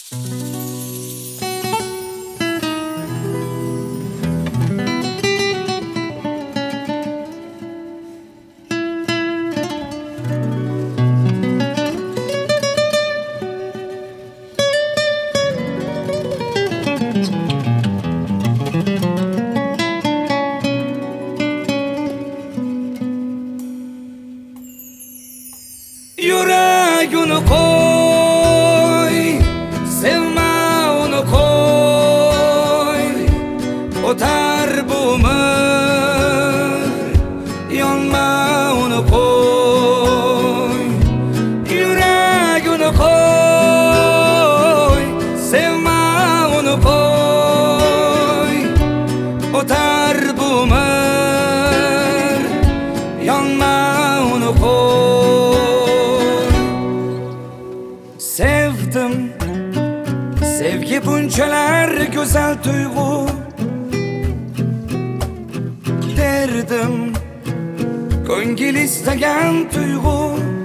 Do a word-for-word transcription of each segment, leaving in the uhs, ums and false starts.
Yüreğini koy, sevme onu koy. Otar bu ömür, yanma onu koy. Yüreğini koy, sevme onu koy. Otar bu ömür, yanma onu koy. Sevdim, sevgi buncalar güzel duygu. Derdim, ko'ngil istagan duygu.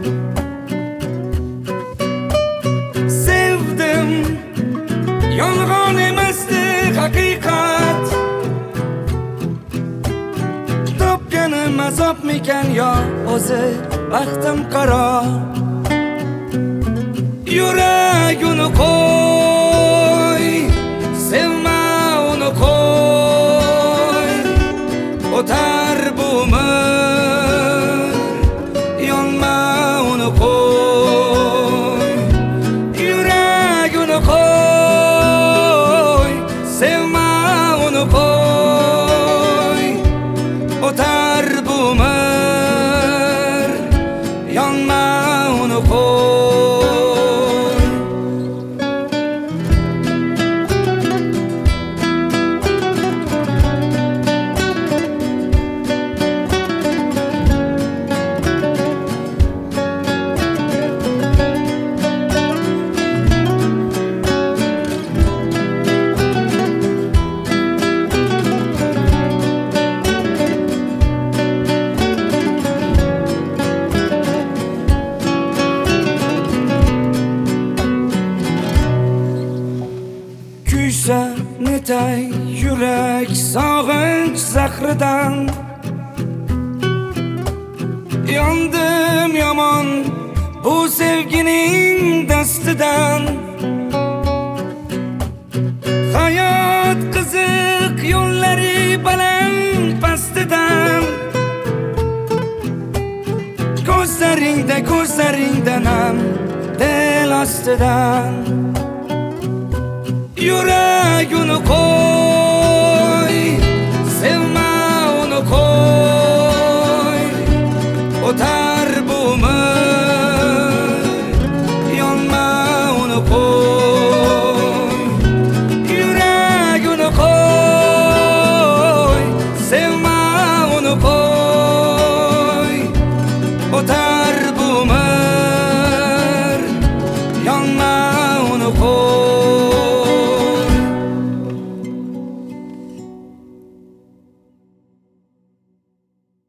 Sevdim, yolg'on emasdi haqiqat. Topganim azobmikan yo o'zi baxtim qaro. Yüreğini koy, sevme onu koy. Otar bu ömür, yanma onu koy. Yüreğini koy, sevme onu koy. Otar bu ömür, yanma onu koy. Kuysa netay yürek sog'inch zahridan. Yandim yomon bu sevgining dastidan. Hayot qiziq yo'llari baland pastidan. Ko'zlaringda ko'zlaringdanam del ostidan. Yüreğini koy.